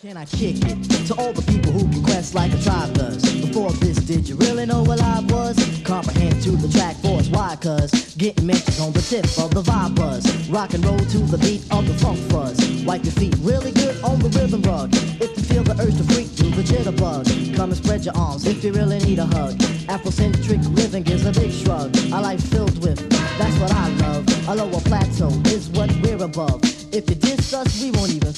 Can I kick it to all the people who can quest like a tribe does? Before this, did you really know what I was? Comprehend to the track force, why? Cause getting mentions on the tip of the vibe buzz. Rock and roll to the beat of the funk fuzz. Wipe your feet really good on the rhythm rug. If you feel the urge to freak, do the jitterbug. Come and spread your arms if you really need a hug. Afrocentric living is a big shrug. A life filled with, that's what I love. A lower plateau is what we're above. If you diss us, we won't even